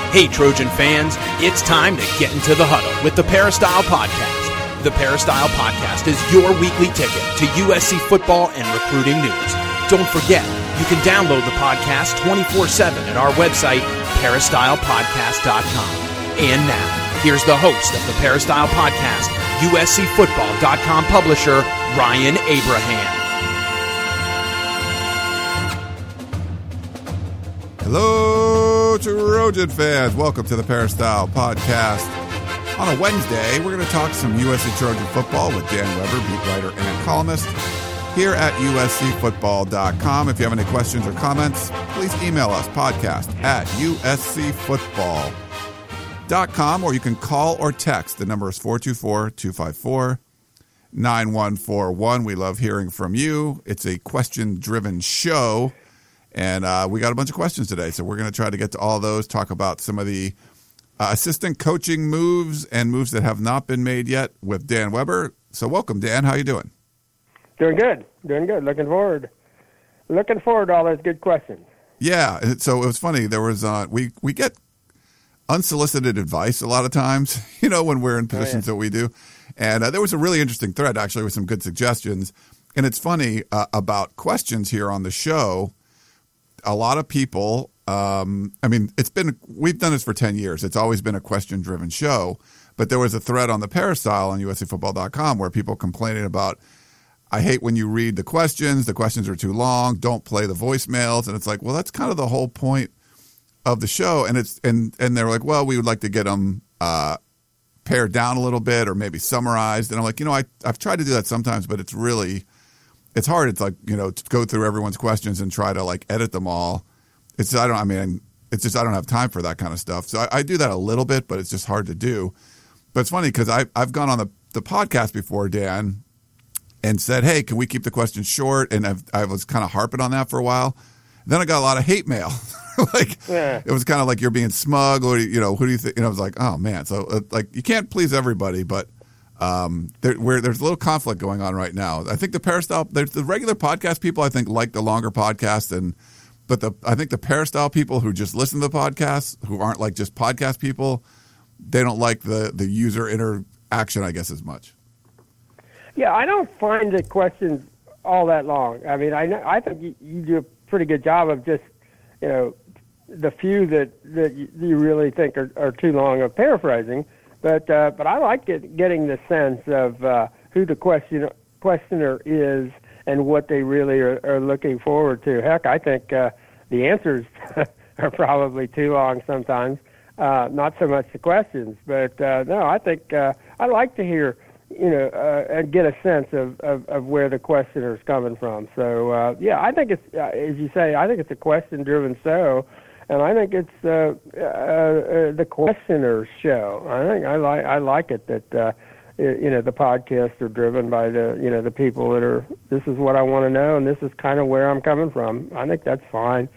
Hey, Trojan fans, it's time to get into the huddle with the Peristyle Podcast. The Peristyle Podcast is your weekly ticket to USC football and recruiting news. Don't forget, you can download the podcast 24/7 at our website, peristylepodcast.com. And now, here's the host of the Peristyle Podcast, USCFootball.com publisher, Ryan Abraham. Hello, Trojan fans. Welcome to the Peristyle Podcast. On a Wednesday, we're going to talk some USC Trojan football with Dan Weber, beat writer and columnist, here at USCFootball.com. If you have any questions or comments, please email us, podcast at USCFootball.com, or you can call or text. The number is 424-254-9141. We love hearing from you. It's a question-driven show. And we got a bunch of questions today, so we're going to try to get to all those, talk about some of the assistant coaching moves and moves that have not been made yet with Dan Weber. So welcome, Dan. How you doing? Doing good. Looking forward to all those good questions. Yeah, so it was funny. There was we get unsolicited advice a lot of times, you know, when we're in positions that we do. And there was a really interesting thread, actually, with some good suggestions. And it's funny about questions here on the show. A lot of people, we've done this for 10 years. It's always been a question-driven show. But there was a thread on the Peristyle on USCFootball.com where people complaining about, I hate when you read the questions are too long, don't play the voicemails. And it's like, well, that's kind of the whole point of the show. And they're like, well, we would like to get them pared down a little bit or maybe summarized. And I'm like, I've tried to do that sometimes, but it's hard. It's like, to go through everyone's questions and try to like edit them all. I don't have time for that kind of stuff. So I do that a little bit, but it's just hard to do. But it's funny because I've gone on the podcast before, Dan, and said, hey, can we keep the questions short? And I was kind of harping on that for a while. Then I got a lot of hate mail. It was kind of like you're being smug, or, who do you think? And I was like, oh man. So you can't please everybody, but there's a little conflict going on right now. I think the regular podcast people, I think, like the longer podcast, but I think the Peristyle people who just listen to the podcast, who aren't like just podcast people, they don't like the user interaction, I guess, as much. Yeah, I don't find the questions all that long. I mean, I think you do a pretty good job of just, the few that you really think are too long of paraphrasing. But I like getting the sense of who the questioner is and what they really are looking forward to. Heck, I think the answers are probably too long sometimes, not so much the questions. But no, I think I like to hear, and get a sense of where the questioner is coming from. So I think it's as you say, I think it's a question-driven show. And I think it's the questioner's show. I like it that the podcasts are driven by the people that are. This is what I want to know, and this is kind of where I'm coming from. I think that's fine,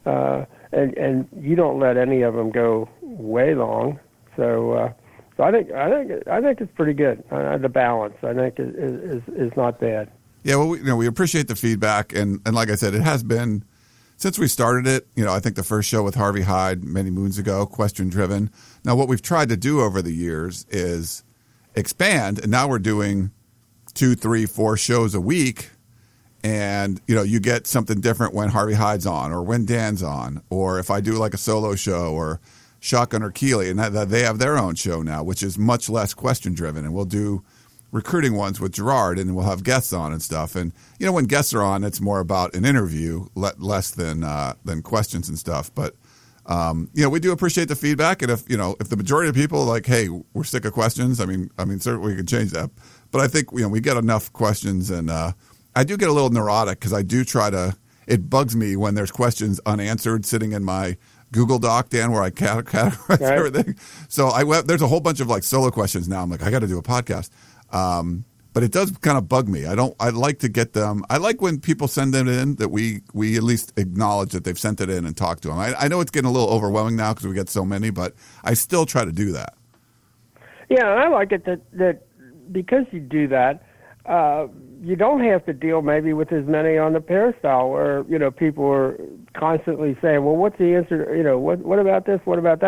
and you don't let any of them go way long. So I think it's pretty good. The balance, I think, is not bad. Yeah, well, we appreciate the feedback, and like I said, it has been. Since we started it, I think the first show with Harvey Hyde many moons ago, question-driven. Now, what we've tried to do over the years is expand, and now we're doing 2, 3, 4 shows a week, and, you get something different when Harvey Hyde's on or when Dan's on, or if I do like a solo show or Shotgun or Keeley, and that they have their own show now, which is much less question-driven, and we'll do recruiting ones with Gerard, and we'll have guests on and stuff. And when guests are on, it's more about an interview, less than questions and stuff. But we do appreciate the feedback, and if the majority of people are like, hey, we're sick of questions, I mean certainly we could change that. But I think we get enough questions, and I do get a little neurotic because I do try to. It bugs me when there's questions unanswered sitting in my Google Doc, Dan, where I categorize everything. So there's a whole bunch of like solo questions now. I'm like, I got to do a podcast. But it does kind of bug me. I like to get them. I like when people send them in that we at least acknowledge that they've sent it in and talk to them. I know it's getting a little overwhelming now because we get so many, but I still try to do that. Yeah, and I like it that because you do that, you don't have to deal maybe with as many on the Peristyle where, people are constantly saying, well, what's the answer? What about this? What about that?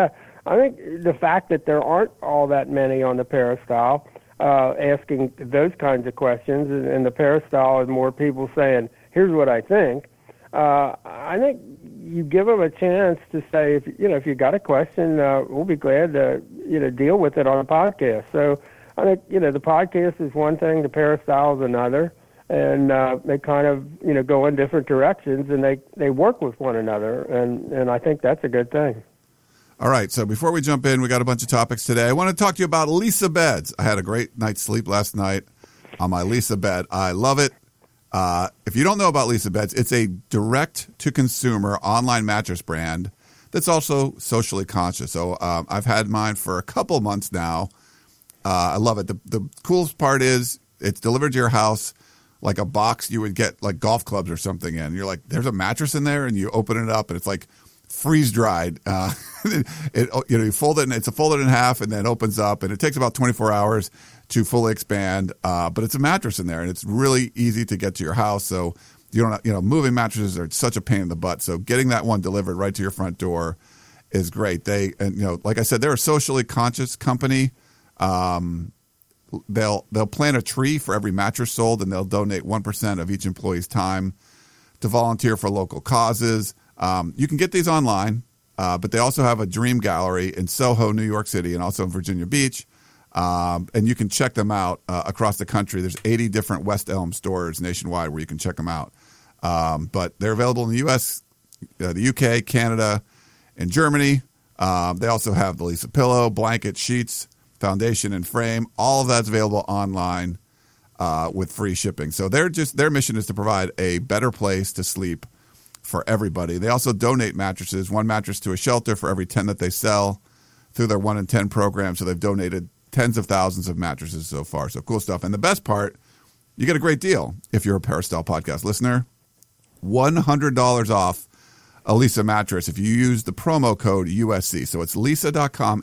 I think the fact that there aren't all that many on the Peristyle asking those kinds of questions, and the Peristyle is more people saying, here's what I think, I think you give them a chance to say, if you got a question, we'll be glad to deal with it on a podcast. So I think the podcast is one thing, the Peristyle is another, and they kind of go in different directions, and they work with one another, and I think that's a good thing. All right, so before we jump in, we got a bunch of topics today. I want to talk to you about Leesa Beds. I had a great night's sleep last night on my Leesa bed. I love it. If you don't know about Leesa Beds, it's a direct-to-consumer online mattress brand that's also socially conscious. So I've had mine for a couple months now. I love it. The coolest part is it's delivered to your house like a box you would get like golf clubs or something in. You're like, there's a mattress in there, and you open it up, and it's like freeze-dried. You fold it, and it's folded in half, and then opens up, and it takes about 24 hours to fully expand. But it's a mattress in there, and it's really easy to get to your house. So you don't, moving mattresses are such a pain in the butt. So getting that one delivered right to your front door is great. Like I said, they're a socially conscious company. They'll plant a tree for every mattress sold, and they'll donate 1% of each employee's time to volunteer for local causes. You can get these online, but they also have a dream gallery in Soho, New York City, and also in Virginia Beach. And you can check them out across the country. There's 80 different West Elm stores nationwide where you can check them out. But they're available in the U.S., the UK, Canada, and Germany. They also have the Leesa pillow, blanket, sheets, foundation, and frame. All of that's available online with free shipping. So their mission is to provide a better place to sleep for everybody. They also donate mattresses, one mattress to a shelter for every 10 that they sell through their 1 in 10 program. So they've donated tens of thousands of mattresses so far. So cool stuff. And the best part, you get a great deal if you're a Peristyle podcast listener. $100 off a Leesa mattress if you use the promo code USC. So it's Leesa.com,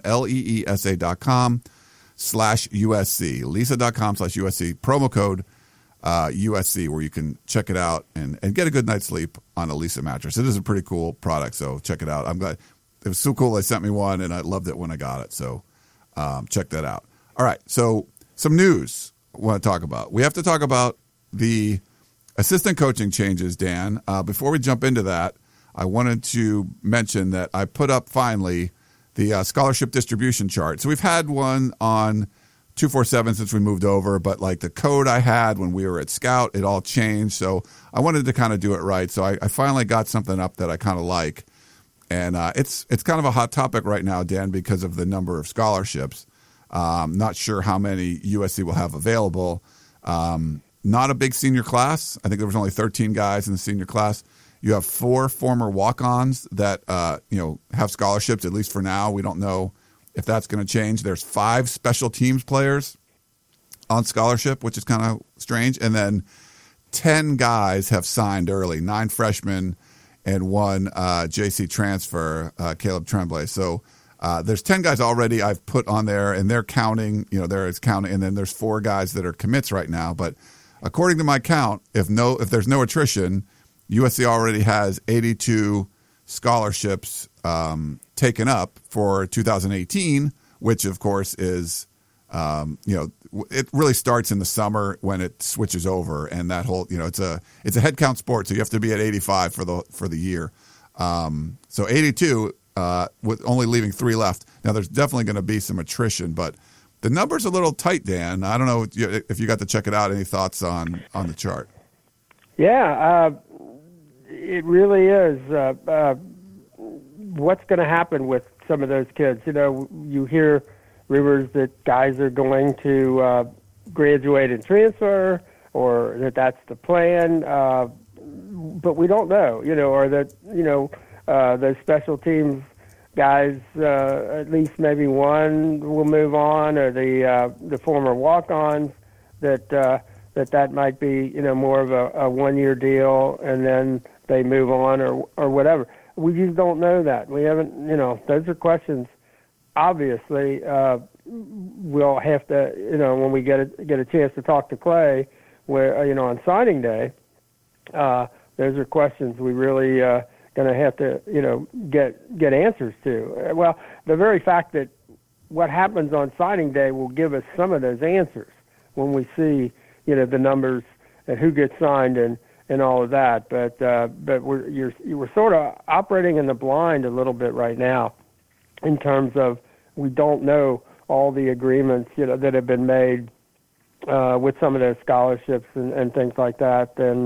LEESA.com/USC. Leesa.com/USC, promo code USC, where you can check it out and get a good night's sleep on a Leesa mattress. It is a pretty cool product, so check it out. I'm glad. It was so cool they sent me one, and I loved it when I got it. So check that out. All right, so some news I want to talk about. We have to talk about the assistant coaching changes, Dan. Before we jump into that, I wanted to mention that I put up finally the scholarship distribution chart. So we've had one on 247 since we moved over, but like the code I had when we were at Scout, it all changed. So I wanted to kind of do it right. So I finally got something up that I kind of like. And it's kind of a hot topic right now, Dan, because of the number of scholarships. Not sure how many USC will have available. Not a big senior class. I think there was only 13 guys in the senior class. You have 4 former walk-ons that have scholarships, at least for now. We don't know if that's going to change. There's 5 special teams players on scholarship, which is kind of strange. And then 10 guys have signed early, 9 freshmen and 1 JC transfer, Caleb Tremblay. So there's 10 guys already I've put on there, and they're counting, and then there's 4 guys that are commits right now. But according to my count, if there's no attrition, USC already has 82 scholarships taken up for 2018, which of course is, it really starts in the summer when it switches over, and that whole, it's a head count sport, so you have to be at 85 for the year. So 82 with only leaving 3 left. Now there's definitely going to be some attrition, but the number's a little tight, Dan. I don't know if you got to check it out. Any thoughts on the chart? Yeah, it really is. What's going to happen with some of those kids? You hear rumors that guys are going to graduate and transfer, or that's the plan. But we don't know, or that, those special teams guys, at least maybe one will move on, or the former walk-ons that might be, more of a 1-year deal, and then they move on or whatever. We just don't know that. We haven't, those are questions. Obviously, we'll have to, when we get a chance to talk to Clay, where, on signing day, those are questions we really, going to have to, get answers to. Well, the very fact that what happens on signing day will give us some of those answers when we see, the numbers and who gets signed and all of that. But we're sort of operating in the blind a little bit right now in terms of we don't know all the agreements, that have been made with some of those scholarships and things like that. And,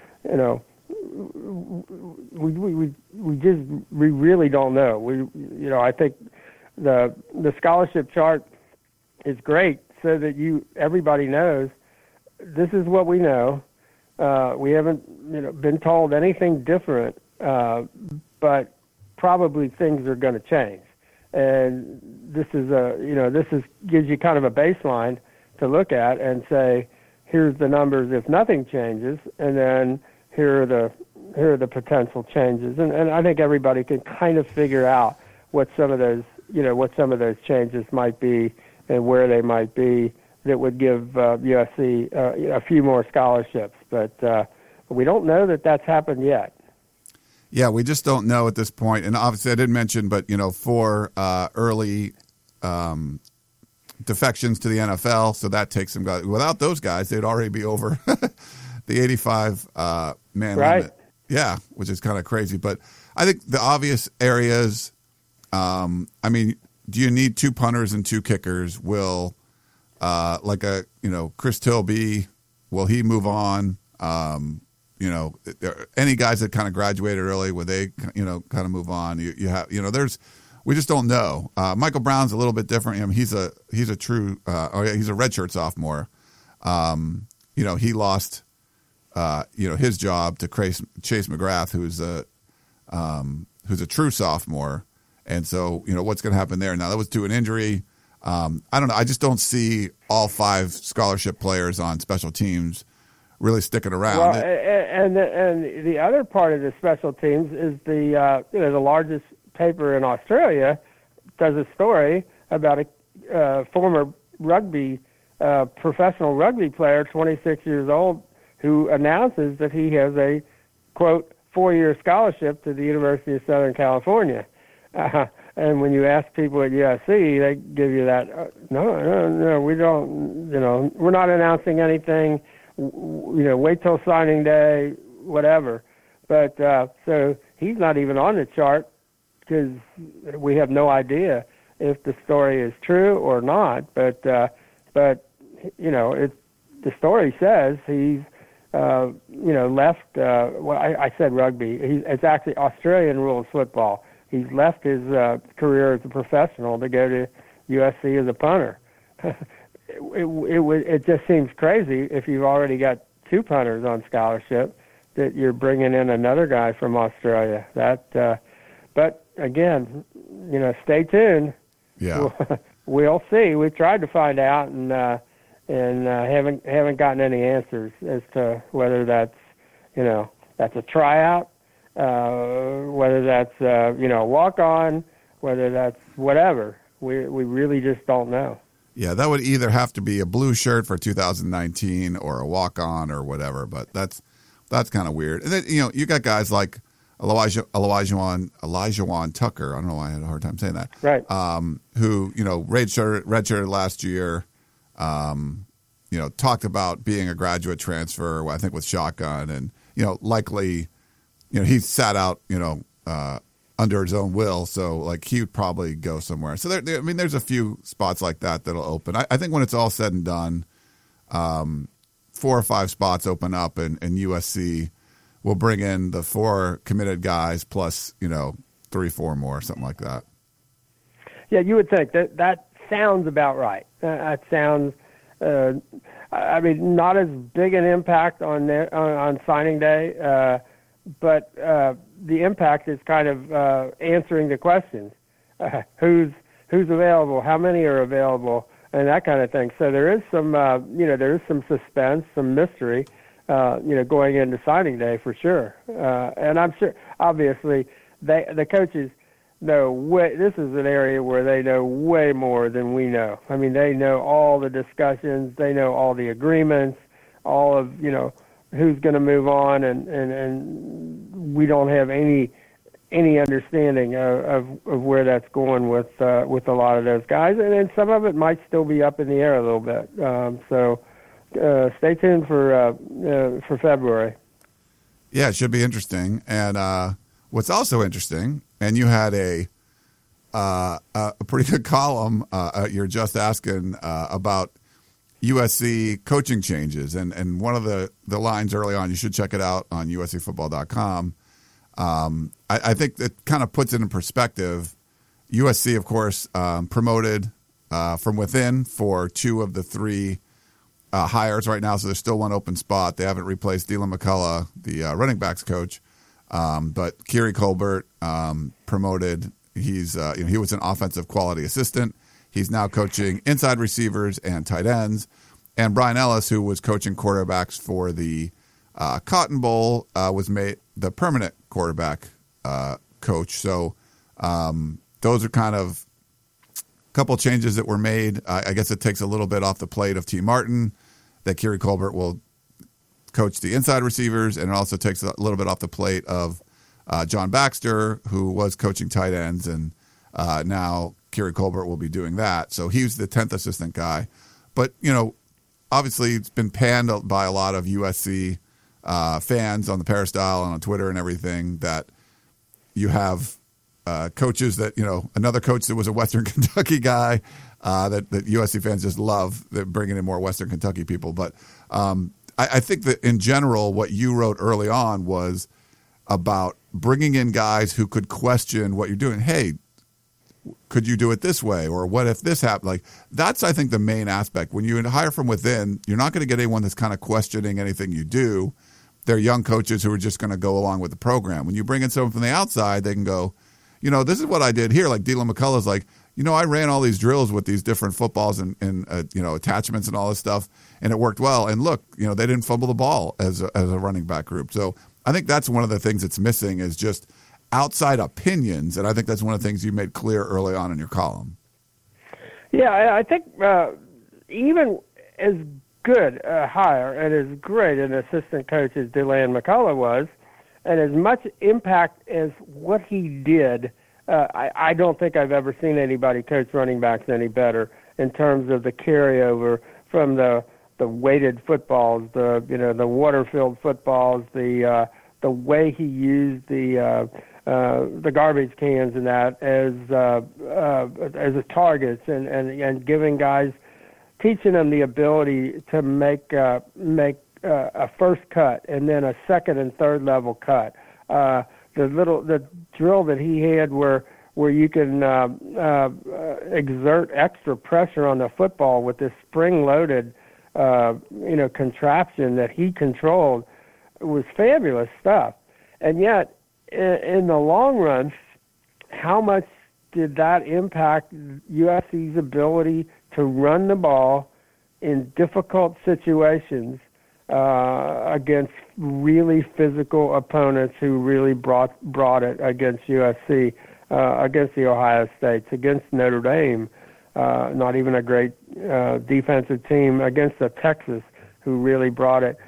we really don't know. I think the scholarship chart is great so that everybody knows this is what we know. We haven't, been told anything different, but probably things are going to change. And this gives you kind of a baseline to look at and say, here's the numbers if nothing changes, and then here are the potential changes. And I think everybody can kind of figure out what some of those changes might be and where they might be that would give USC a few more scholarships. But we don't know that that's happened yet. Yeah, we just don't know at this point. And obviously I didn't mention, but, for early defections to the NFL, so that takes some guys. Without those guys, they'd already be over the 85-man limit. Yeah, which is kind of crazy. But I think the obvious areas, do you need 2 punters and 2 kickers? Will, Chris Tilby, will he move on? Any guys that kind of graduated early, would they, kind of move on? You have, we just don't know. Michael Brown's a little bit different. He's a true, he's a redshirt sophomore. He lost, his job to Chase McGrath, who's a true sophomore. And so, what's going to happen there? Now, that was due to an injury. I don't know. I just don't see all 5 scholarship players on special teams really sticking around. Well, and the other part of the special teams is the largest paper in Australia does a story about a former professional rugby player, 26 years old, who announces that he has a, quote, 4-year scholarship to the University of Southern California. And when you ask people at USC, they give you that, no, we don't, we're not announcing anything, wait till signing day, whatever. But so he's not even on the chart because we have no idea if the story is true or not. But the story says he's, left, I said rugby. It's actually Australian rules football. He's left his career as a professional to go to USC as a punter. It just seems crazy if you've already got 2 punters on scholarship that you're bringing in another guy from Australia. But again, stay tuned. Yeah, we'll see. We've tried to find out and haven't gotten any answers as to whether that's a tryout. Whether that's a walk-on, whether that's whatever, we really just don't know. Yeah, that would either have to be a blue shirt for 2019 or a walk-on or whatever. But that's kind of weird. And then, you got guys like Elijah Tucker. I don't know why I had a hard time saying that. Right. Who redshirted last year. Talked about being a graduate transfer. I think with shotgun and likely. He sat out, under his own will, so he would probably go somewhere. So there's a few spots like that that'll open. I think when it's all said and done, 4 or 5 spots open up, and USC will bring in the 4 committed guys plus 3-4 more, something like that. Yeah, you would think that sounds about right. That sounds. Not as big an impact on signing day. But the impact is kind of answering the questions: who's available, how many are available, and that kind of thing. So there is some, there is some suspense, some mystery, going into signing day for sure. And I'm sure, obviously, the coaches know this is an area where they know way more than we know. They know all the discussions, they know all the agreements, all of who's going to move on, and we don't have any any understanding of where that's going with a lot of those guys, and then some of it might still be up in the air a little bit. So stay tuned for February. Yeah, it should be interesting. And what's also interesting, and you had a pretty good column you're just asking about USC coaching changes, and one of the lines early on, you should check it out on USCfootball.com. I think that kind of puts it in perspective. USC, of course, promoted from within for 2 of the 3 hires right now, so there's still 1 open spot. They haven't replaced Dylan McCullough, the running backs coach, but Keary Colbert promoted. He's he was an offensive quality assistant. He's now coaching inside receivers and tight ends. And Brian Ellis, who was coaching quarterbacks for the Cotton Bowl, was made the permanent quarterback coach. So those are kind of a couple changes that were made. I guess it takes a little bit off the plate of T. Martin, that Keary Colbert will coach the inside receivers, and it also takes a little bit off the plate of John Baxter, who was coaching tight ends, and now Keary Colbert will be doing that. So he's the 10th assistant guy. But, obviously it's been panned by a lot of USC fans on the Peristyle and on Twitter and everything that you have coaches that, another coach that was a Western Kentucky guy that USC fans just love. They're bringing in more Western Kentucky people. But I think that in general, what you wrote early on was about bringing in guys who could question what you're doing. Hey, could you do it this way? Or what if this happened? Like, that's, I think, the main aspect. When you hire from within, you're not going to get anyone that's kind of questioning anything you do. They're young coaches who are just going to go along with the program. When you bring in someone from the outside, they can go, this is what I did here. Like Dylan McCullough's like, I ran all these drills with these different footballs and attachments and all this stuff, and it worked well. And look, they didn't fumble the ball as a running back group. So I think that's one of the things that's missing is just outside opinions, and I think that's one of the things you made clear early on in your column. Yeah, I think even as good a hire and as great an assistant coach as DeLand McCullough was, and as much impact as what he did, I don't think I've ever seen anybody coach running backs any better in terms of the carryover from the weighted footballs, the water-filled footballs, the way he used the garbage cans and that as a targets and giving guys, teaching them the ability to make a first cut and then a second and third level cut. The drill that he had where you can exert extra pressure on the football with this spring-loaded contraption that he controlled was fabulous stuff. And yet, in the long run, how much did that impact USC's ability to run the ball in difficult situations against really physical opponents who really brought it against USC, against the Ohio States, against Notre Dame, not even a great defensive team, against the Texas who really brought it.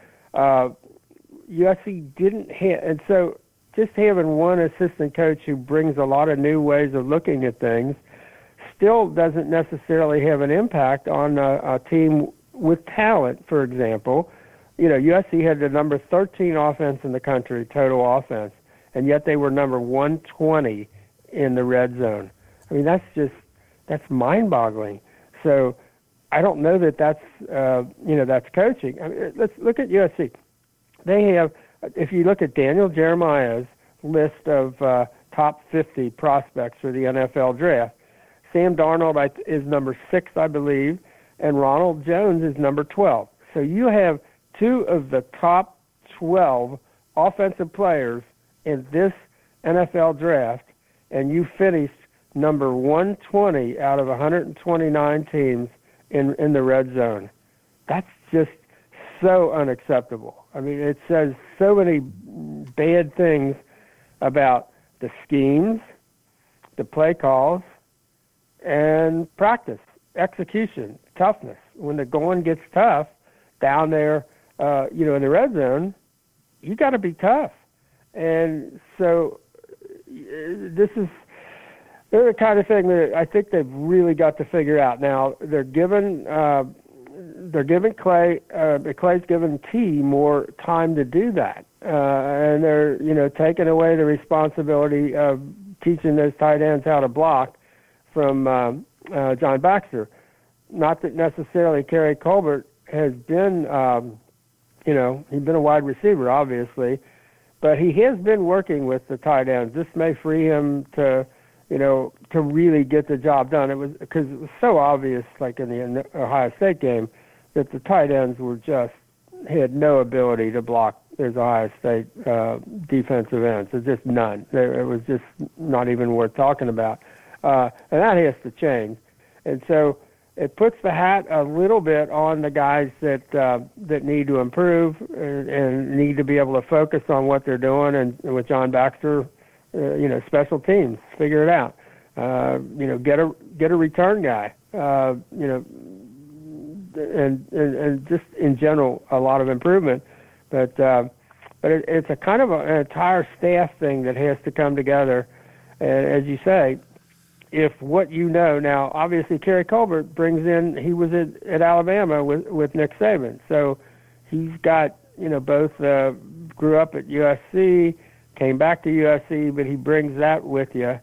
USC didn't have, and so just having one assistant coach who brings a lot of new ways of looking at things still doesn't necessarily have an impact on a team with talent, for example. USC had the number 13 offense in the country, total offense, and yet they were number 120 in the red zone. I mean, that's mind-boggling. So I don't know that that's coaching. I mean, let's look at USC. They have, if you look at Daniel Jeremiah's list of top 50 prospects for the NFL draft, Sam Darnold is number 6, I believe, and Ronald Jones is number 12. So you have 2 of the top 12 offensive players in this NFL draft, and you finished number 120 out of 129 teams in the red zone. That's just so unacceptable. I mean, it says so many bad things about the schemes, the play calls, and practice, execution, toughness. When the going gets tough down there, in the red zone, you got to be tough. And so they're the kind of thing that I think they've really got to figure out. Now they're giving Clay, Clay's given T more time to do that, and they're taking away the responsibility of teaching those tight ends how to block from John Baxter. Not that necessarily Kerry Colbert has been, he's been a wide receiver, obviously, but he has been working with the tight ends. This may free him to really get the job done. It was because it was so obvious, like in the Ohio State game, that the tight ends had no ability to block those Ohio State defensive ends. There's just none. It was just not even worth talking about. And that has to change. And so it puts the hat a little bit on the guys that need to improve and need to be able to focus on what they're doing. And with John Baxter, special teams, figure it out. Get a return guy. And just in general, a lot of improvement. But it's a kind of an entire staff thing that has to come together. And as you say, if what now, obviously Kerry Colbert he was at Alabama with Nick Saban. So he's got, both grew up at USC, came back to USC, but he brings that with you.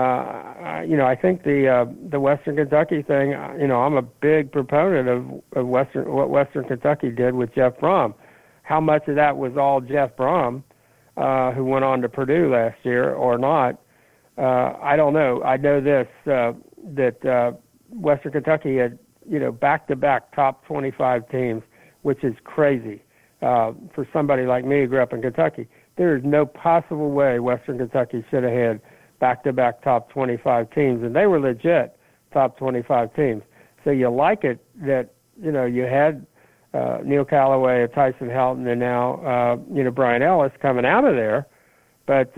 I think the Western Kentucky thing, I'm a big proponent of what Western Kentucky did with Jeff Brom. How much of that was all Jeff Brom, who went on to Purdue last year, or not? I don't know. I know this, that Western Kentucky had, back-to-back top 25 teams, which is crazy for somebody like me who grew up in Kentucky. There is no possible way Western Kentucky should have had back-to-back top 25 teams, and they were legit top 25 teams. So you like it that, you had Neil Callaway, Tyson Helton, and now, Brian Ellis coming out of there, but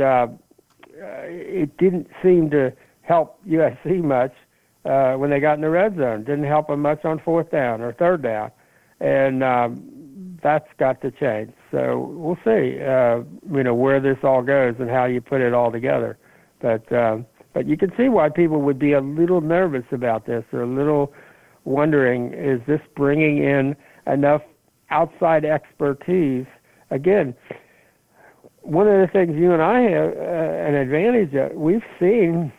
it didn't seem to help USC much when they got in the red zone. Didn't help them much on fourth down or third down, and that's got to change. So we'll see, where this all goes and how you put it all together. But you can see why people would be a little nervous about this, or a little wondering, is this bringing in enough outside expertise? Again, one of the things you and I have an advantage of, we've seen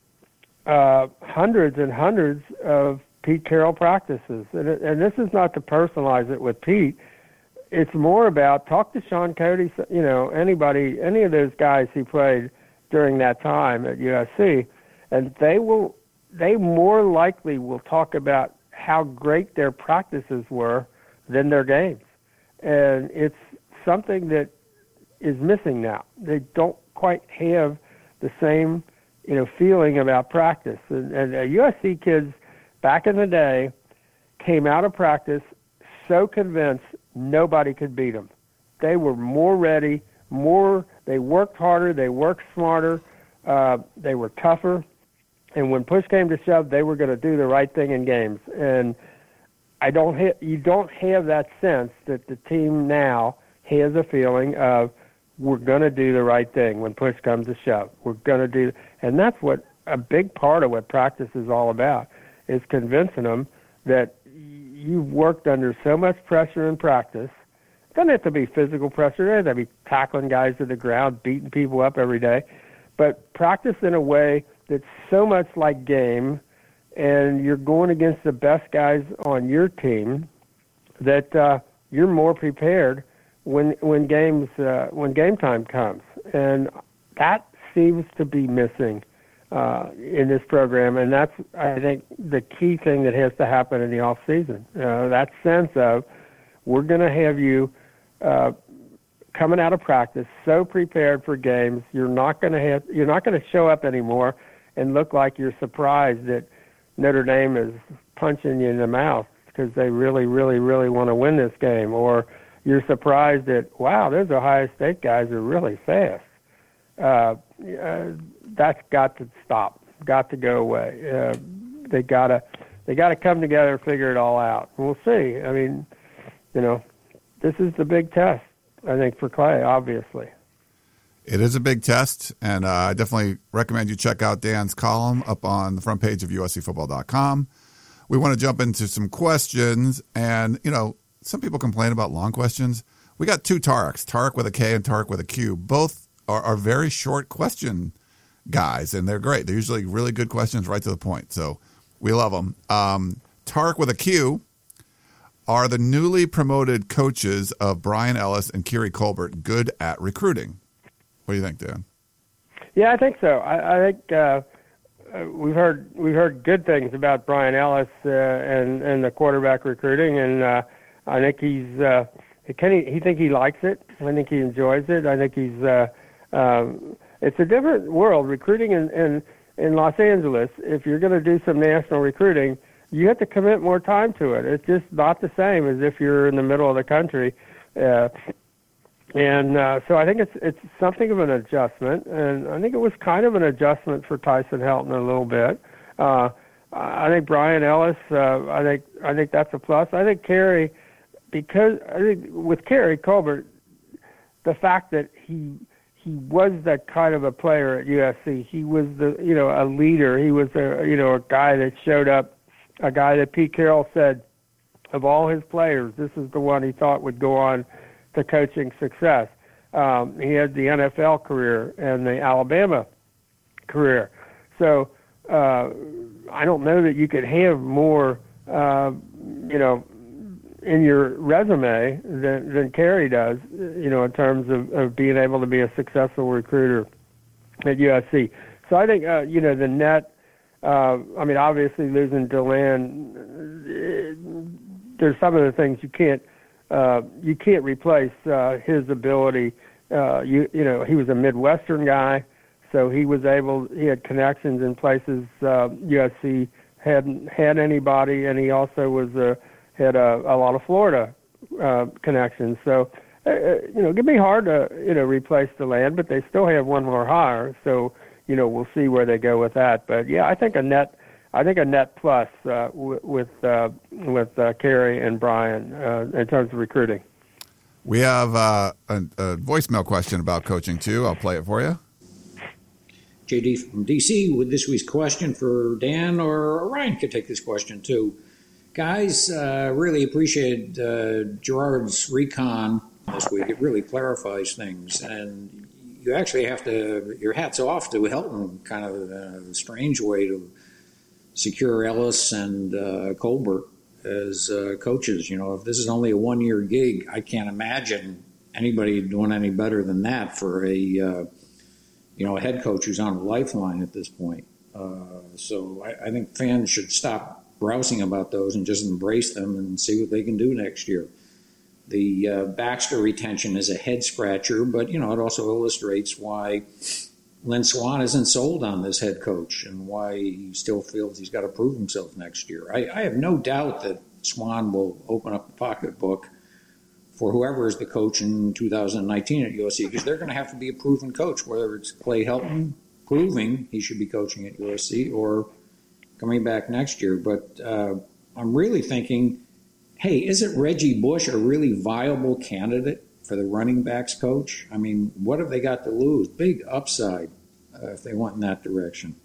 hundreds and hundreds of Pete Carroll practices. And this is not to personalize it with Pete. It's more about, talk to Sean Cody, any of those guys who played during that time at USC, and they more likely will talk about how great their practices were than their games. And it's something that is missing now. They don't quite have the same, feeling about practice. And USC kids back in the day came out of practice so convinced nobody could beat them. They were more ready, they worked harder, they worked smarter, they were tougher, and when push came to shove, they were going to do the right thing in games. And you don't have that sense that the team now has a feeling of, we're going to do the right thing when push comes to shove. We're going to do, and that's what a big part of what practice is all about, is convincing them that you've worked under so much pressure in practice. It doesn't have to be physical pressure. It doesn't have to be tackling guys to the ground, beating people up every day, but practice in a way that's so much like game, and you're going against the best guys on your team, that you're more prepared when game time comes. And that seems to be missing in this program, and that's, I think, the key thing that has to happen in the off season. That sense of, we're going to have you coming out of practice so prepared for games, you're not going to show up anymore and look like you're surprised that Notre Dame is punching you in the mouth because they really, really, really want to win this game, or you're surprised that, wow, those Ohio State guys are really fast. That's got to stop. Got to go away. They gotta come together and figure it all out. We'll see. I mean, this is the big test, I think, for Clay, obviously. It is a big test, and I definitely recommend you check out Dan's column up on the front page of USCFootball.com. We want to jump into some questions, and, some people complain about long questions. We got two Tareks, Tarek with a K and Tarek with a Q. Both are very short question guys, and they're great. They're usually really good questions right to the point, so we love them. Tarek with a Q, are the newly promoted coaches of Brian Ellis and Keary Colbert good at recruiting? What do you think, Dan? Yeah, I think so. I think we've heard good things about Brian Ellis and the quarterback recruiting, and I think he likes it. I think he enjoys it. I think it's a different world recruiting in Los Angeles. If you're going to do some national recruiting, you have to commit more time to it. It's just not the same as if you're in the middle of the country. So I think it's something of an adjustment, and I think it was kind of an adjustment for Tyson Helton a little bit. I think Brian Ellis, I think that's a plus. I think Keary, because I think with Keary Colbert, the fact that he was that kind of a player at USC, he was a leader. He was a guy that showed up, a guy that Pete Carroll said of all his players, this is the one he thought would go on to coaching success. He had the NFL career and the Alabama career. So I don't know that you could have more, in your resume than Keary does, in terms of being able to be a successful recruiter at USC. So I think, the net, obviously losing DeLand, there's some of the things you can't replace his ability. He was a Midwestern guy, so he had connections in places USC hadn't had anybody, and he also had a lot of Florida connections. So, it'd be hard to replace DeLand, but they still have one more hire. So, we'll see where they go with that. But yeah, I think a net plus with Keary and Brian in terms of recruiting. We have a voicemail question about coaching too. I'll play it for you. JD from DC with this week's question for Dan, or Ryan could take this question too. Guys, really appreciated Gerard's recon this week. It really clarifies things, and you actually have to, your hat's off to Helton, kind of a strange way to secure Ellis and Colbert as coaches. If this is only a one-year gig, I can't imagine anybody doing any better than that for a head coach who's on a lifeline at this point. So I think fans should stop browsing about those and just embrace them and see what they can do next year. The Baxter retention is a head-scratcher, but, it also illustrates why Lynn Swann isn't sold on this head coach and why he still feels he's got to prove himself next year. I have no doubt that Swann will open up the pocketbook for whoever is the coach in 2019 at USC, because they're going to have to be a proven coach, whether it's Clay Helton proving he should be coaching at USC or coming back next year. But I'm really thinking, hey, isn't Reggie Bush a really viable candidate for the running backs coach? I mean, what have they got to lose? Big upside if they went in that direction.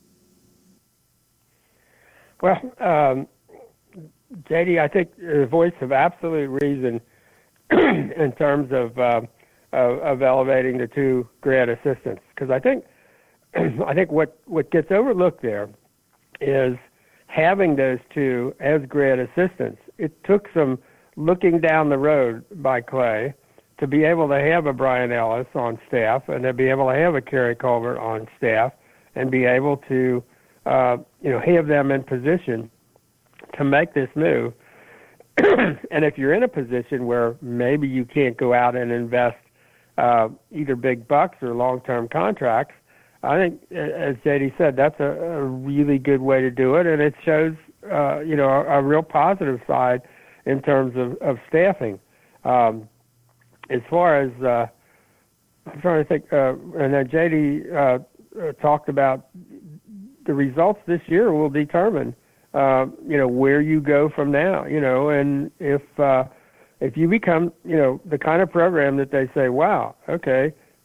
Well, JD, I think the voice of absolute reason in terms of elevating the two grad assistants, because I think what gets overlooked there is having those two as grad assistants. It took some looking down the road by Clay to be able to have a Brian Ellis on staff and to be able to have a Keary Colbert on staff and be able to, have them in position to make this move. And if you're in a position where maybe you can't go out and invest either big bucks or long-term contracts, I think, as JD said, that's a really good way to do it, and it shows, a real positive side in terms of staffing. As far as I'm trying to think, and then JD talked about the results this year will determine, where you go from now, and if you become, the kind of program that they say, wow, okay,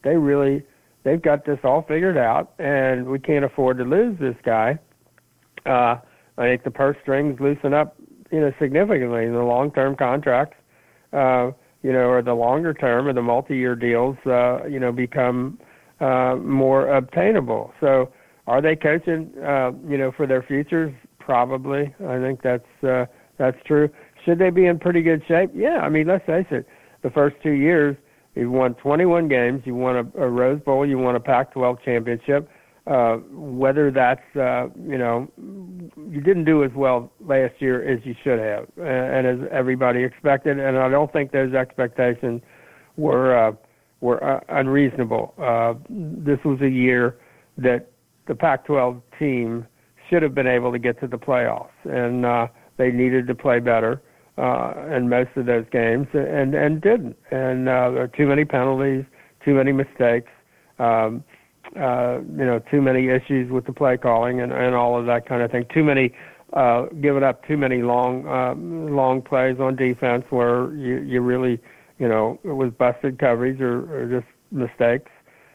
they've got this all figured out, and we can't afford to lose this guy. I think the purse strings loosen up, significantly in the long-term contracts, or the longer term or the multi-year deals, become more obtainable. So are they coaching, for their futures? Probably. I think that's true. Should they be in pretty good shape? Yeah. I mean, let's face it. The first 2 years, you've won 21 games. You won a Rose Bowl. You won a Pac-12 championship. Whether that's, you didn't do as well last year as you should have, and as everybody expected. And I don't think those expectations were unreasonable. This was a year that the Pac-12 team should have been able to get to the playoffs, and they needed to play better in most of those games, and didn't. And there were too many penalties, too many mistakes. Too many issues with the play calling and all of that kind of thing. Too many, giving up too many long plays on defense where you really, it was busted coverage or just mistakes.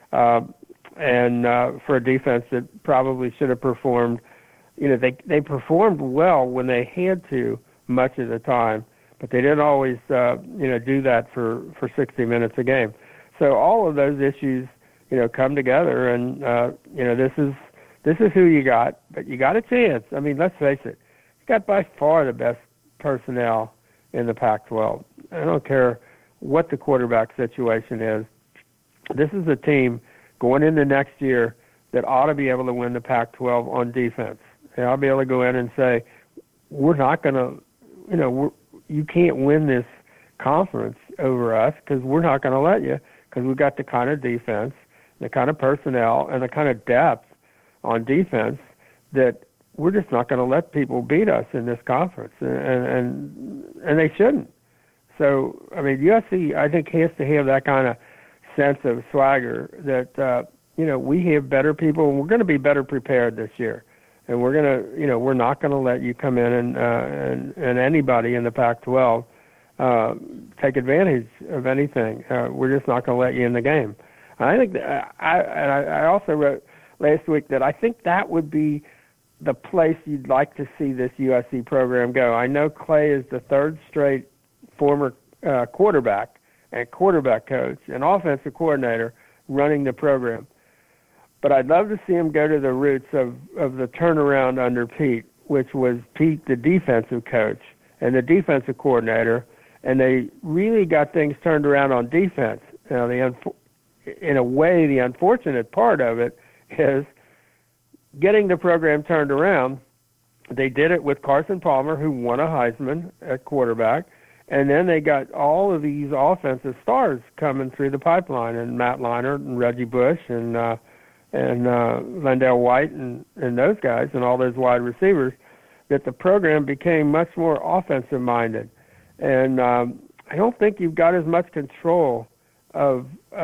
And for a defense that probably should have performed, they performed well when they had to much of the time, but they didn't always, do that for 60 minutes a game. So all of those issues, come together, and this is who you got, but you got a chance. I mean, let's face it, you got by far the best personnel in the Pac-12. I don't care what the quarterback situation is. This is a team going into next year that ought to be able to win the Pac-12 on defense. And I'll be able to go in and say, we're not going to, you can't win this conference over us because we're not going to let you, because we've got the kind of defense, the kind of personnel, and the kind of depth on defense that we're just not going to let people beat us in this conference, and they shouldn't. So, I mean, USC, I think, has to have that kind of sense of swagger that, we have better people, and we're going to be better prepared this year. And we're going to, we're not going to let you come in and anybody in the Pac-12 take advantage of anything. We're just not going to let you in the game. I think I also wrote last week that I think that would be the place you'd like to see this USC program go. I know Clay is the third straight former quarterback and quarterback coach and offensive coordinator running the program. But I'd love to see him go to the roots of the turnaround under Pete, which was Pete, the defensive coach, and the defensive coordinator, and they really got things turned around on defense. In a way, the unfortunate part of it is getting the program turned around. They did it with Carson Palmer, who won a Heisman at quarterback, and then they got all of these offensive stars coming through the pipeline, and Matt Leinart and Reggie Bush and Lendale White and those guys and all those wide receivers, that the program became much more offensive-minded. And I don't think you've got as much control of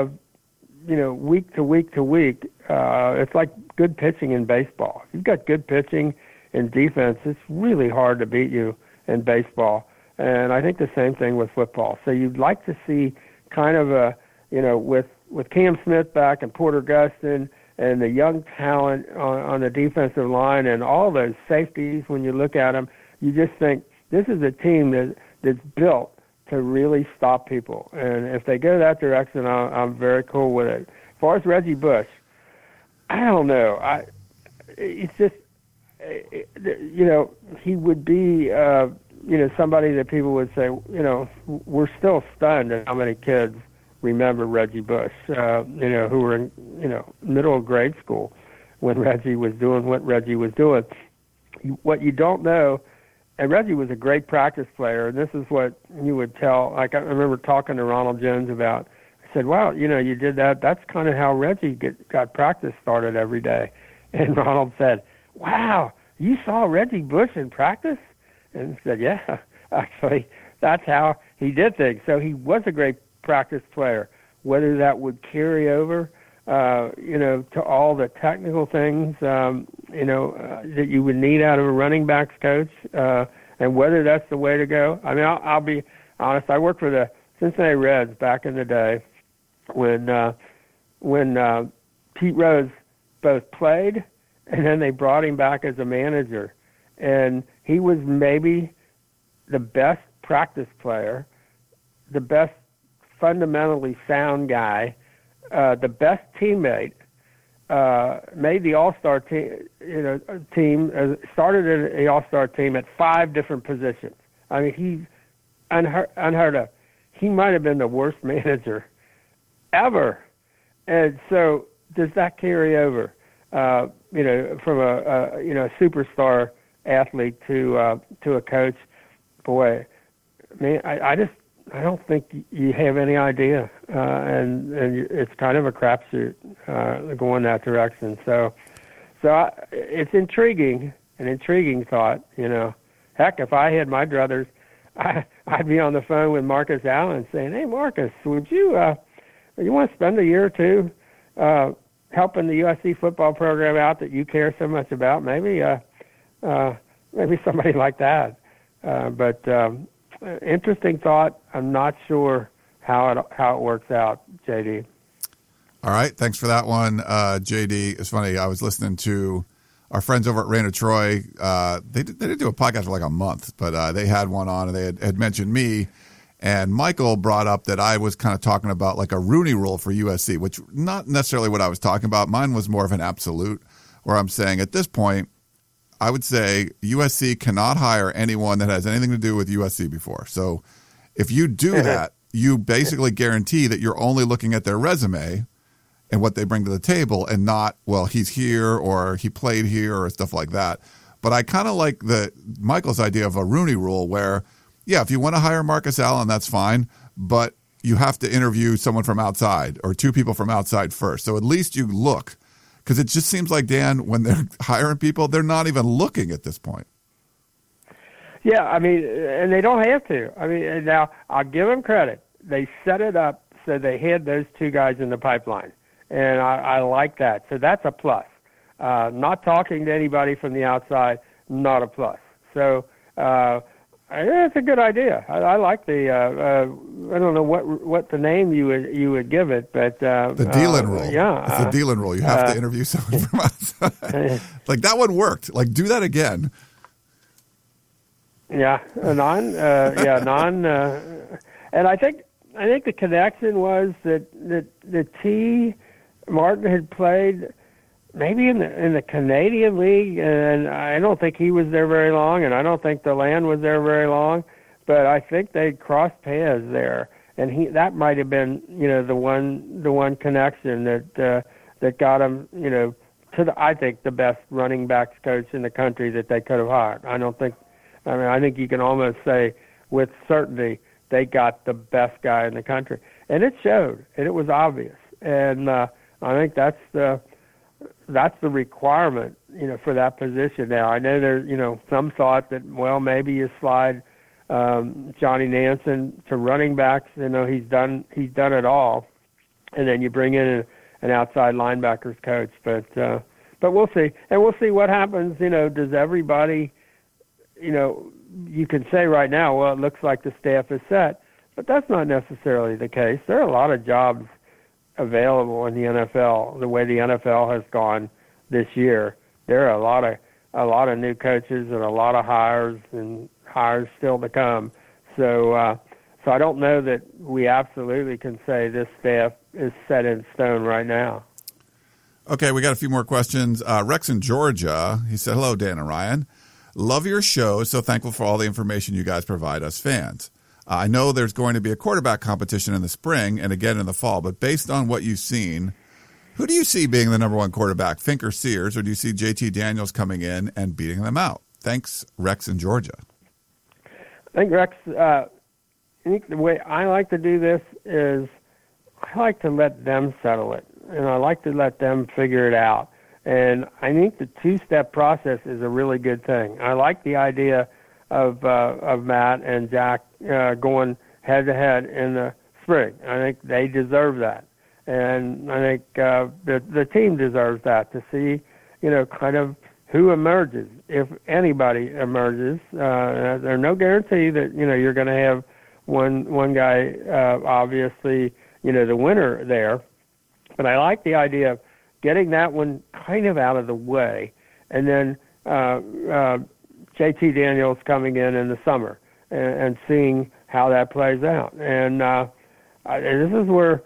week to week to week. It's like good pitching in baseball. If you've got good pitching in defense, it's really hard to beat you in baseball. And I think the same thing with football. So you'd like to see kind of with Cam Smith back and Porter Gustin and the young talent on the defensive line and all those safeties, when you look at them, you just think this is a team that's built to really stop people. And if they go that direction, I'm very cool with it. As far as Reggie Bush, I don't know. It's just, he would be, somebody that people would say, we're still stunned at how many kids remember Reggie Bush, who were in, middle of grade school when Reggie was doing what Reggie was doing. What you don't know, and Reggie was a great practice player, and this is what you would tell. Like, I remember talking to Ronald Jones about, I said, wow, you did that. That's kind of how Reggie got practice started every day. And Ronald said, wow, you saw Reggie Bush in practice? And I said, yeah, actually, that's how he did things. So he was a great practice player. Whether that would carry over, to all the technical things, that you would need out of a running backs coach, and whether that's the way to go. I mean, I'll be honest. I worked for the Cincinnati Reds back in the day when when Pete Rose both played and then they brought him back as a manager. And he was maybe the best practice player, the best fundamentally sound guy, the best teammate, made the All-Star team, started in the All-Star team at 5 different positions. I mean, he's unheard of. He might have been the worst manager ever. And so does that carry over, from a superstar athlete to a coach? Boy, man, I don't think you have any idea, and it's kind of a crapshoot going that direction. So it's intriguing, an intriguing thought. Heck, if I had my druthers, I'd be on the phone with Marcus Allen saying, "Hey, Marcus, would you want to spend a year or two helping the USC football program out that you care so much about? Maybe somebody like that." But interesting thought. I'm not sure how it works out, JD. All right, thanks for that one, JD. It's funny. I was listening to our friends over at Rain of Troy. They didn't do a podcast for like a month, but they had one on, and they had mentioned me. And Michael brought up that I was kind of talking about like a Rooney Rule for USC, which not necessarily what I was talking about. Mine was more of an absolute, where I'm saying at this point, I would say USC cannot hire anyone that has anything to do with USC before. So if you do that, you basically guarantee that you're only looking at their resume and what they bring to the table and not, well, he's here or he played here or stuff like that. But I kind of like Michael's idea of a Rooney Rule where, yeah, if you want to hire Marcus Allen, that's fine, but you have to interview someone from outside or 2 people from outside first. So at least you look. Because it just seems like, Dan, when they're hiring people, they're not even looking at this point. Yeah, I mean, and they don't have to. I mean, now, I'll give them credit. They set it up so they had those 2 guys in the pipeline, and I like that. So that's a plus. Not talking to anybody from the outside, not a plus. So it's a good idea. I like the I don't know what the name you would give it, but the Dealin Rule. Yeah, it's the Dealin Rule. You have to interview someone from outside. Like that one worked. Like do that again. Yeah, and I think the connection was that T. Martin had played maybe in the Canadian League, and I don't think he was there very long, and I don't think DeLand was there very long, but I think they crossed paths there, and that might have been the one connection that got him to I think the best running backs coach in the country that they could have hired. I think you can almost say with certainty they got the best guy in the country, and it showed, and it was obvious, and I think that's the requirement, for that position now. I know there's, some thought that, well, maybe you slide Johnny Nansen to running backs. He's done it all, and then you bring in an outside linebackers coach. But we'll see, and we'll see what happens. Does everybody, you can say right now, well, it looks like the staff is set, but that's not necessarily the case. There are a lot of jobs available in the NFL. The way the NFL has gone this year, there are a lot of new coaches and a lot of hires and hires still to come. So I don't know that we absolutely can say this staff is set in stone right now. Okay, we got a few more questions. Rex in Georgia, he said, "Hello, Dan and Ryan. Love your show. So thankful for all the information you guys provide us fans. I know there's going to be a quarterback competition in the spring and again in the fall, but based on what you've seen, who do you see being the number 1 quarterback, Fink or Sears, or do you see JT Daniels coming in and beating them out? Thanks, Rex in Georgia." I think, Rex, I think the way I like to do this is I like to let them settle it, and I like to let them figure it out. And I think the 2-step process is a really good thing. I like the idea of Matt and Jack going head-to-head in the spring. I think they deserve that. And I think the team deserves that, to see, kind of who emerges, if anybody emerges. There's no guarantee that, you're going to have one guy, obviously, the winner there. But I like the idea of getting that one kind of out of the way, and then JT Daniels coming in the summer and seeing how that plays out. And this is where,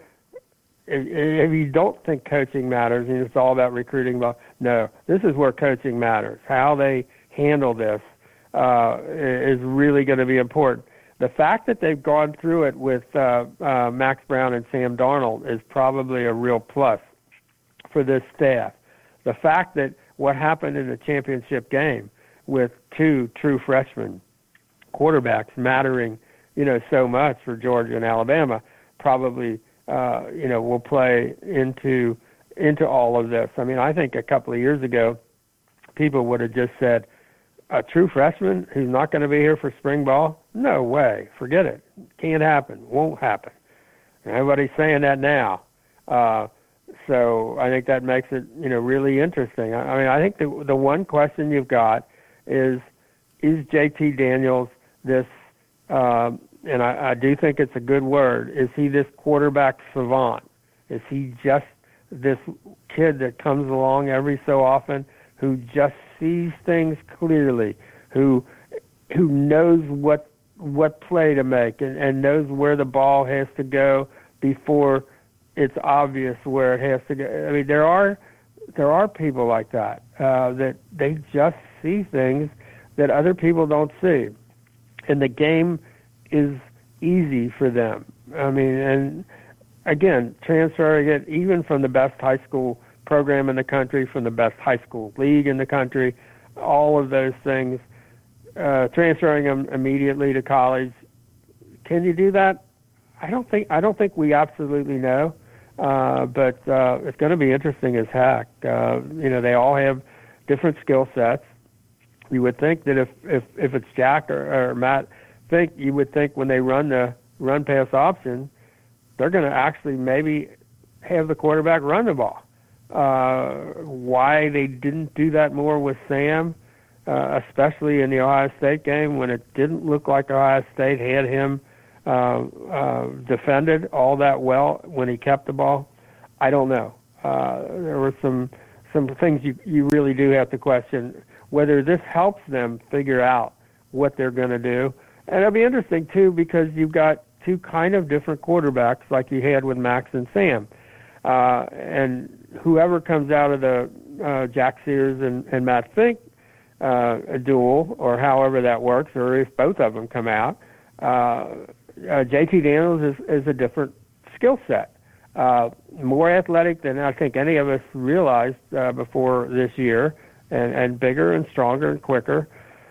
if you don't think coaching matters and it's all about recruiting, no, this is where coaching matters. How they handle this is really going to be important. The fact that they've gone through it with Max Brown and Sam Darnold is probably a real plus for this staff. The fact that what happened in the championship game with two true freshman quarterbacks mattering, so much for Georgia and Alabama probably, will play into all of this. I mean, I think a couple of years ago, people would have just said, a true freshman who's not going to be here for spring ball? No way. Forget it. Can't happen. Won't happen. And everybody's saying that now. So I think that makes it, really interesting. I mean, I think the one question you've got is JT Daniels this, and I do think it's a good word, is he this quarterback savant? Is he just this kid that comes along every so often who just sees things clearly, who knows what play to make and knows where the ball has to go before it's obvious where it has to go? I mean, there are people like that, that they just see things that other people don't see. And the game is easy for them. I mean, and again, transferring it even from the best high school program in the country, from the best high school league in the country, all of those things, transferring them immediately to college. Can you do that? I don't think we absolutely know, but it's going to be interesting as heck. They all have different skill sets. You would think that if it's Jack or Matt Fink, you would think when they run the run-pass option, they're going to actually maybe have the quarterback run the ball. Why they didn't do that more with Sam, especially in the Ohio State game when it didn't look like Ohio State had him defended all that well when he kept the ball, I don't know. There were some things you really do have to question whether this helps them figure out what they're going to do. And it'll be interesting, too, because you've got two kind of different quarterbacks like you had with Max and Sam. And whoever comes out of the Jack Sears and Matt Fink duel, or however that works, or if both of them come out, JT Daniels is a different skill set. More athletic than I think any of us realized before this year, and bigger and stronger and quicker.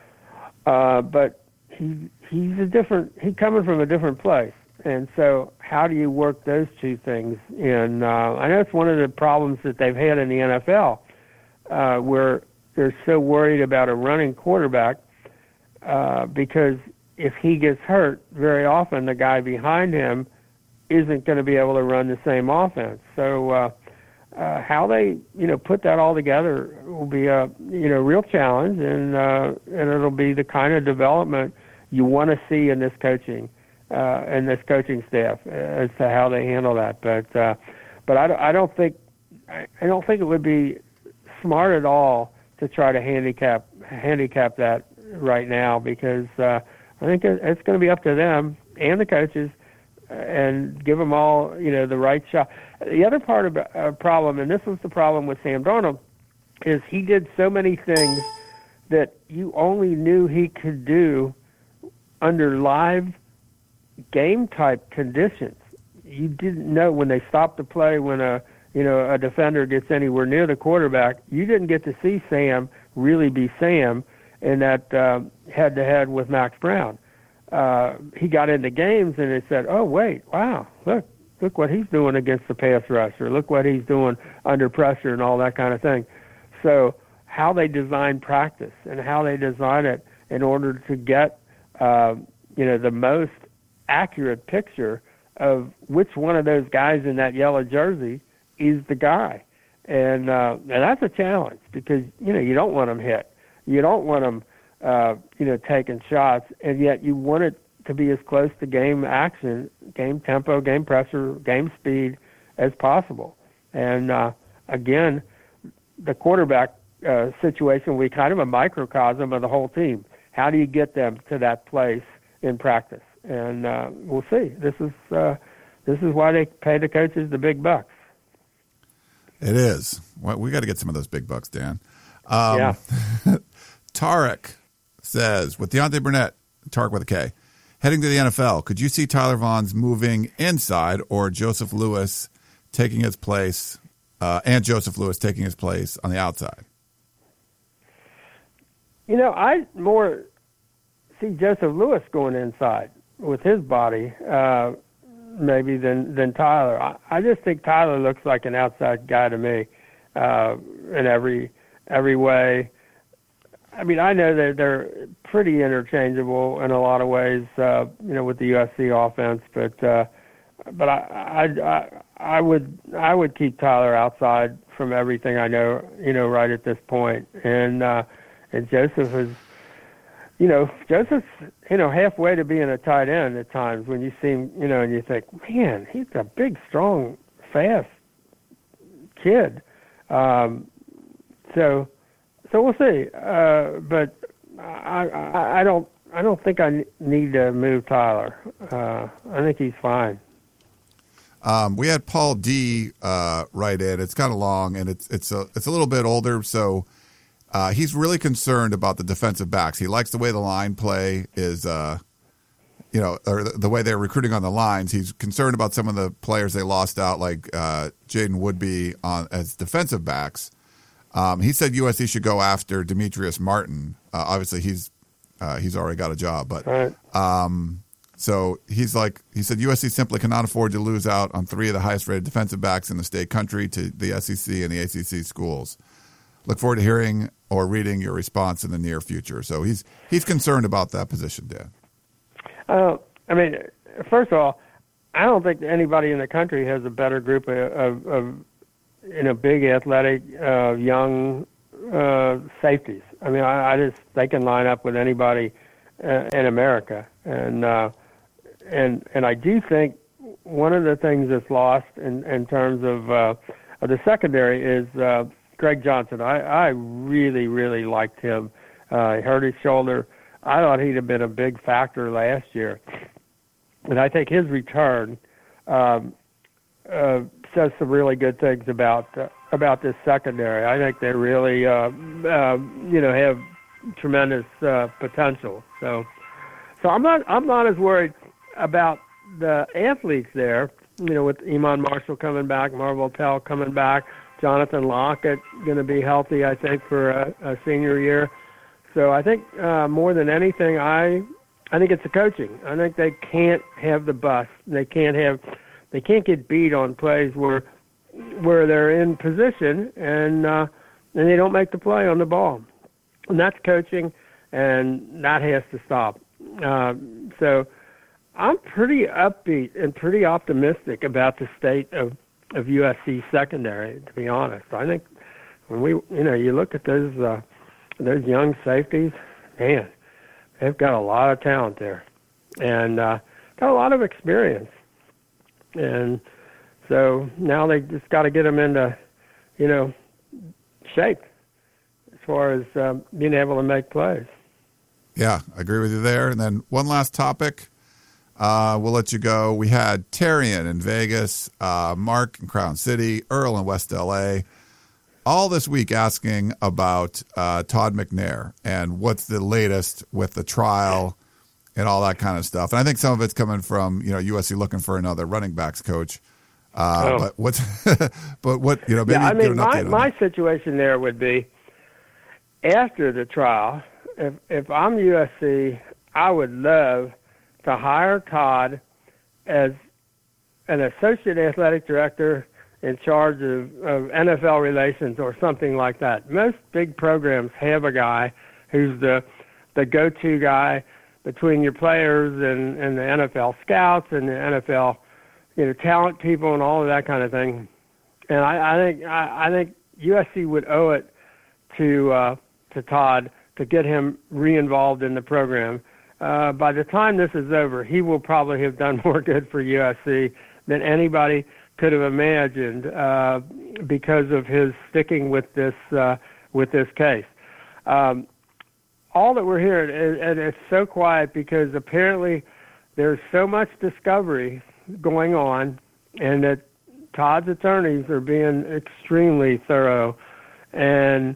But he's coming from a different place. And so how do you work those two things in? I know it's one of the problems that they've had in the NFL, where they're so worried about a running quarterback, because if he gets hurt, very often the guy behind him isn't going to be able to run the same offense. So how they put that all together will be a real challenge, and it'll be the kind of development you want to see in this coaching and this coaching staff as to how they handle that. But I don't think it would be smart at all to try to handicap that right now, because I think it's going to be up to them and the coaches, and give them all the right shot. The other part of a problem, and this was the problem with Sam Darnold, is he did so many things that you only knew he could do under live game type conditions. You didn't know when they stopped the play, when a defender gets anywhere near the quarterback. You didn't get to see Sam really be Sam in that head-to-head with Max Brown. He got into games and they said, "Oh wait, wow, look what he's doing against the pass rusher. Look what he's doing under pressure and all that kind of thing." So how they design practice and how they design it in order to get the most accurate picture of which one of those guys in that yellow jersey is the guy, and that's a challenge, because you don't want them hit, you don't want them taking shots, and yet you want it to be as close to game action, game tempo, game pressure, game speed as possible. And again, the quarterback situation will be kind of a microcosm of the whole team. How do you get them to that place in practice? And we'll see. This is why they pay the coaches the big bucks. It is. Well, we got to get some of those big bucks, Dan. Yeah. Tarek says, with Deontay Burnett, Tarek with a K, heading to the NFL, could you see Tyler Vaughns moving inside or Joseph Lewis taking his place, and Joseph Lewis taking his place on the outside? I more see Joseph Lewis going inside with his body maybe than Tyler. I just think Tyler looks like an outside guy to me in every way. I mean, I know that they're pretty interchangeable in a lot of ways, with the USC offense, but I would keep Tyler outside from everything I know, right at this point. And Joseph is, Joseph's, halfway to being a tight end at times when you see him, and you think, man, he's a big, strong, fast kid. So we'll see. But I don't think I need to move Tyler. I think he's fine. We had Paul D write in. It's kind of long and it's a little bit older, so he's really concerned about the defensive backs. He likes the way the line play is, or the way they're recruiting on the lines. He's concerned about some of the players they lost out, like Jaden Woodby as defensive backs. He said USC should go after Demetrius Martin. Obviously, he's already got a job, but right. So he said USC simply cannot afford to lose out on three of the highest-rated defensive backs in the state country to the SEC and the ACC schools. Look forward to hearing or reading your response in the near future. So he's concerned about that position, Dan. I mean, first of all, I don't think anybody in the country has a better group of big, athletic, young safeties. I mean, they can line up with anybody in America, and I do think one of the things that's lost in terms of the secondary is Greg Johnson. I really, really liked him. He hurt his shoulder. I thought he'd have been a big factor last year, and I think his return says some really good things about this secondary. I think they really have tremendous potential. So I'm not as worried about the athletes there. With Iman Marshall coming back, Marvel Tell coming back, Jonathan Lockett going to be healthy, I think, for a senior year. So I think more than anything, I think it's the coaching. I think they can't have the bust. They can't get beat on plays where they're in position and they don't make the play on the ball. And that's coaching, and that has to stop. So I'm pretty upbeat and pretty optimistic about the state of USC secondary, to be honest. I think when you look at those young safeties, man, they've got a lot of talent there and got a lot of experience. And so now they just got to get them into, shape as far as being able to make plays. Yeah, I agree with you there. And then one last topic. We'll let you go. We had Terrian in Vegas, Mark in Crown City, Earl in West L.A., all this week asking about Todd McNair and what's the latest with the trial and all that kind of stuff. And I think some of it's coming from, USC looking for another running backs coach. But what, maybe yeah, I mean, my situation there would be after the trial, if I'm USC, I would love to hire Todd as an associate athletic director in charge of NFL relations or something like that. Most big programs have a guy who's the go-to guy between your players and the NFL scouts and the NFL, talent people and all of that kind of thing. And I think USC would owe it to Todd to get him re-involved in the program. By the time this is over, he will probably have done more good for USC than anybody could have imagined because of his sticking with this case. All that we're hearing, and it's so quiet because apparently there's so much discovery going on, and that Todd's attorneys are being extremely thorough and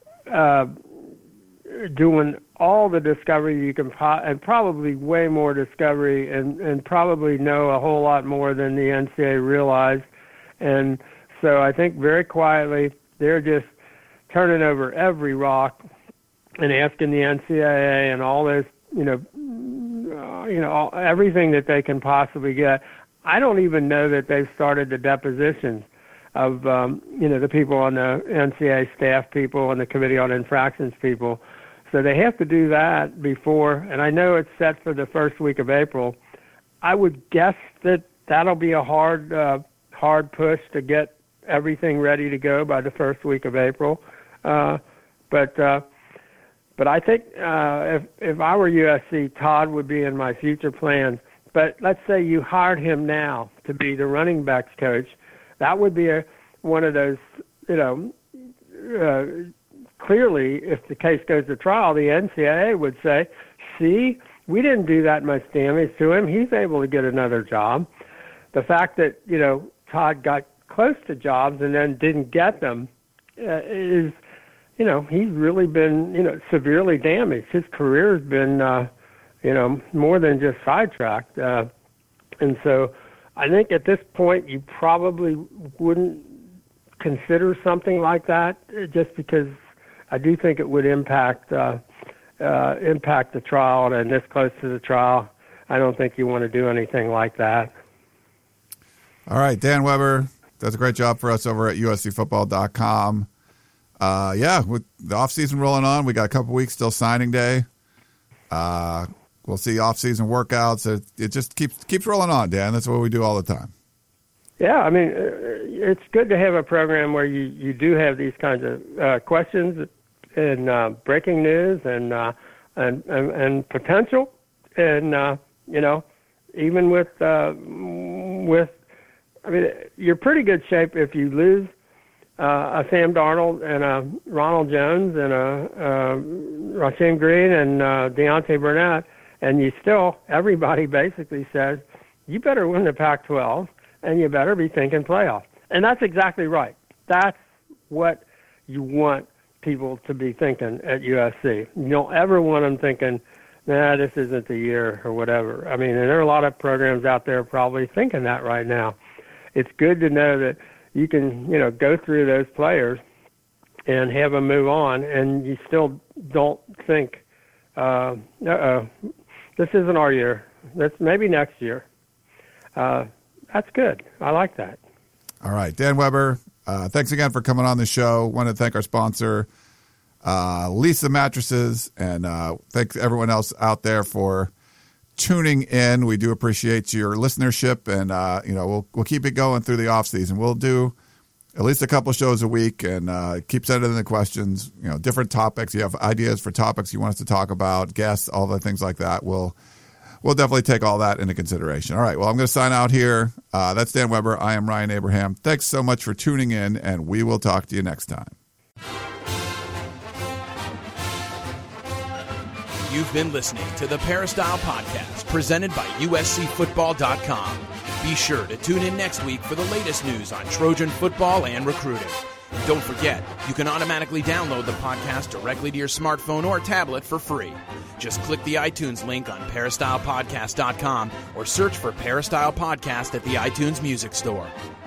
doing all the discovery you can, and probably way more discovery, and probably know a whole lot more than the NCAA realized. And so I think very quietly they're just turning over every rock and asking the NCAA and all this, everything that they can possibly get. I don't even know that they've started the depositions of, the people on the NCAA staff people and the Committee on Infractions people. So they have to do that before, and I know it's set for the first week of April. I would guess that that'll be a hard push to get everything ready to go by the first week of April. But I think if I were USC, Todd would be in my future plans. But let's say you hired him now to be the running backs coach. That would be one of those, clearly, if the case goes to trial, the NCAA would say, see, we didn't do that much damage to him. He's able to get another job. The fact that, Todd got close to jobs and then didn't get them is, he's really been, severely damaged. His career has been, more than just sidetracked. And so I think at this point you probably wouldn't consider something like that, just because I do think it would impact the trial, and this close to the trial, I don't think you want to do anything like that. All right, Dan Weber does a great job for us over at USCFootball.com. With the offseason rolling on, we got a couple weeks till signing day. We'll see off-season workouts. It just keeps rolling on, Dan. That's what we do all the time. Yeah, I mean, it's good to have a program where you do have these kinds of questions and breaking news and potential, and even with I mean, you're pretty good shape if you lose a Sam Darnold and a Ronald Jones and a Rasheem Green and Deontay Burnett, and everybody basically says, you better win the Pac-12 and you better be thinking playoff. And that's exactly right. That's what you want people to be thinking at USC. You don't ever want them thinking, nah, this isn't the year or whatever. I mean, and there are a lot of programs out there probably thinking that right now. It's good to know that you can, go through those players and have them move on, and you still don't think, this isn't our year. That's maybe next year. That's good. I like that. All right, Dan Weber, thanks again for coming on the show. Want to thank our sponsor, Leesa Mattresses, and thanks everyone else out there for tuning in. We do appreciate your listenership, and we'll keep it going through the off season. We'll do at least a couple of shows a week, and keep sending in the questions. Different topics. You have ideas for topics you want us to talk about, guests, all the things like that. We'll definitely take all that into consideration. All right. Well, I'm going to sign out here. That's Dan Weber. I am Ryan Abraham. Thanks so much for tuning in, and we will talk to you next time. You've been listening to the Peristyle Podcast, presented by USCFootball.com. Be sure to tune in next week for the latest news on Trojan football and recruiting. And don't forget, you can automatically download the podcast directly to your smartphone or tablet for free. Just click the iTunes link on peristylepodcast.com or search for Peristyle Podcast at the iTunes Music Store.